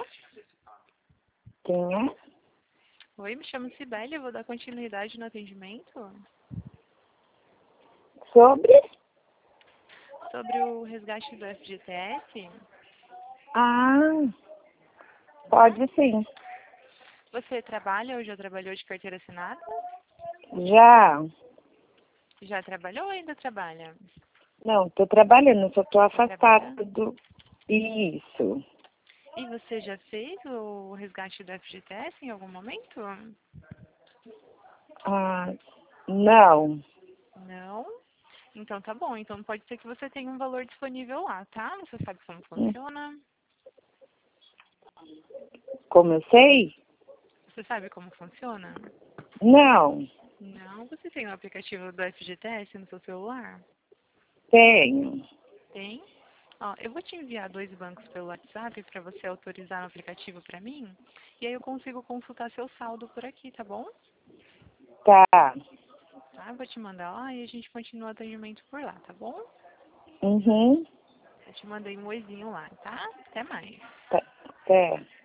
Quem é? Oi, me chamo Cibele, eu vou dar continuidade no atendimento Sobre? sobre o resgate do FGTS. Ah, pode sim. Você trabalha ou já trabalhou de carteira assinada? Já. Já trabalhou ou ainda trabalha? Não, tô trabalhando, só tô Tá afastada trabalhando? do... Isso. E você já fez o resgate do FGTS em algum momento? Ah, não. Não? Então tá bom. Então pode ser que você tenha um valor disponível lá, tá? Você sabe como funciona? Como eu sei? Você sabe como funciona? Não. Não? Você tem o aplicativo do FGTS no seu celular? Tenho. Tem? Ó, eu vou te enviar 2 bancos pelo WhatsApp para você autorizar o aplicativo para mim. E aí eu consigo consultar seu saldo por aqui, tá bom? Tá. Tá? Eu vou te mandar lá e a gente continua o atendimento por lá, tá bom? Uhum. Eu te mandei um oizinho lá, tá? Até mais. Tá. Tá.